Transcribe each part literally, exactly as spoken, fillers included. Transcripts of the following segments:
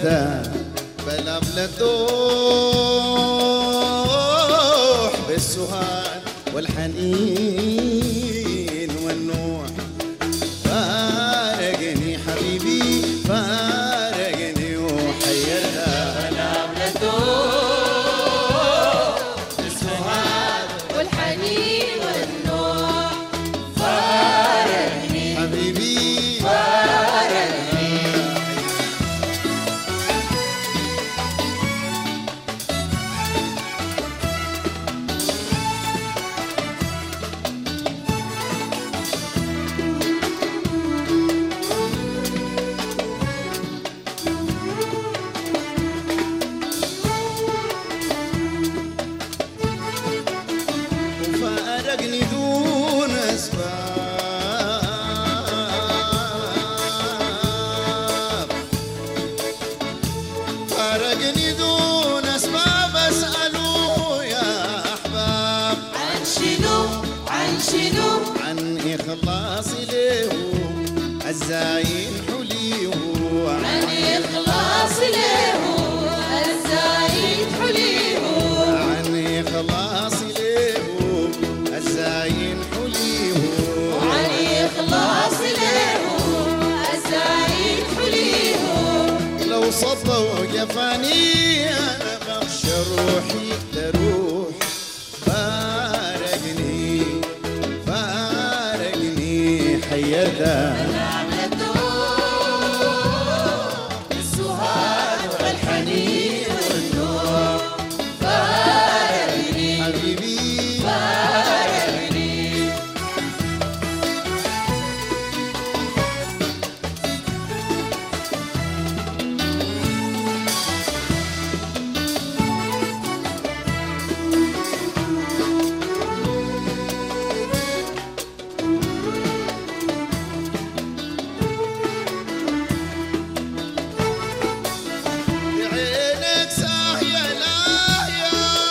حيرته بلا بلا تروح بالسهاد والحنين والنوح. فارقني حبيبي فارقني وحيرته بلا بلا تروح بالسهاد والحنين والنوح. فارقني حبيبي فارقني. فارقني دون أسباب فارقني دون أسباب أسأله يا أحباب عن شنو عن شنو عن إخلاصي له الزاين حليه عن إخلاص له الزايد حليه. عن إخلاصي له الزاين حليه عن إخلاص له الزايد حليه. لو صدوا جفاني أنا بخشى روحي تروح. فارقني فارقني حيرته بالسهاد والحنين والنور. فارقني حبيبي فارقني. بعينك ساهية لاهية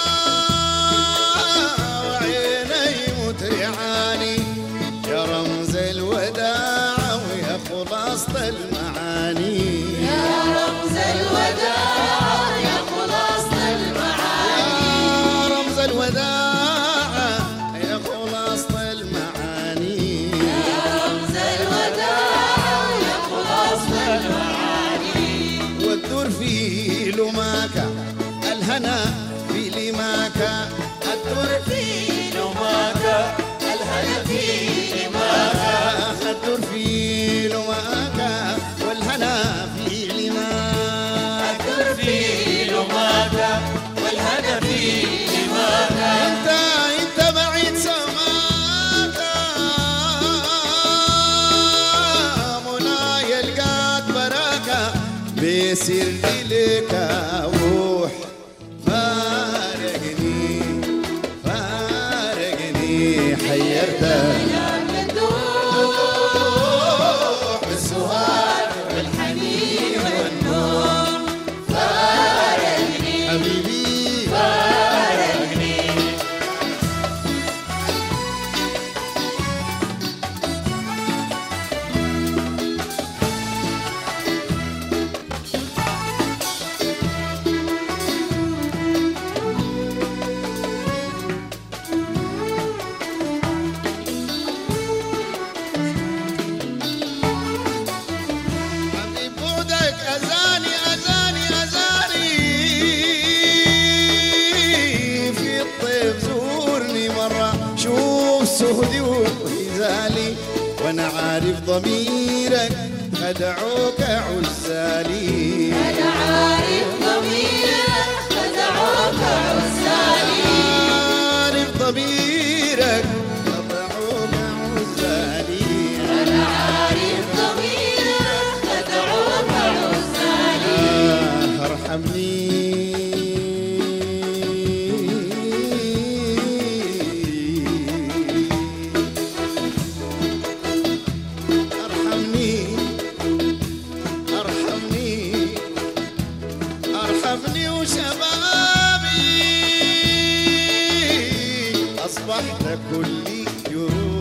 وعيني مترعاني يا رمز الوداع ويا خلاصة المعاني. يا رمز الوداع يا خلاصة المعاني. يا رمز الوداع يا خلاصة المعاني. يا رمز الوداع يا خلاصة المعاني. والدور في لماك الهنا في لماك الدور في لماك الهنا في لماك. الدور في لماك والهنا في لماك. الدر في لماك والهنا في لماك. انت انت بعيد سماك منايا القات براكة بيسير لك روح. فارقني فارقني حيرته بالسهاد والحنين والنور. فارقني حبيبي فارقني. حبيب بعدك أزاني أزاني أزاني في الطيف زورني مرة شوف سهدي وهزالي وأنا عارف ضميرك خدعوك عزالي. أنا عارف ضميرك خدعوك عزالي. عارف ضميرك خدعوك عزالي. أنا عارف ضميرك خدعوك عزالي. آه ارحمني ارحمني ارحمني ارحمني وشبابي اصبحت كلي جروح.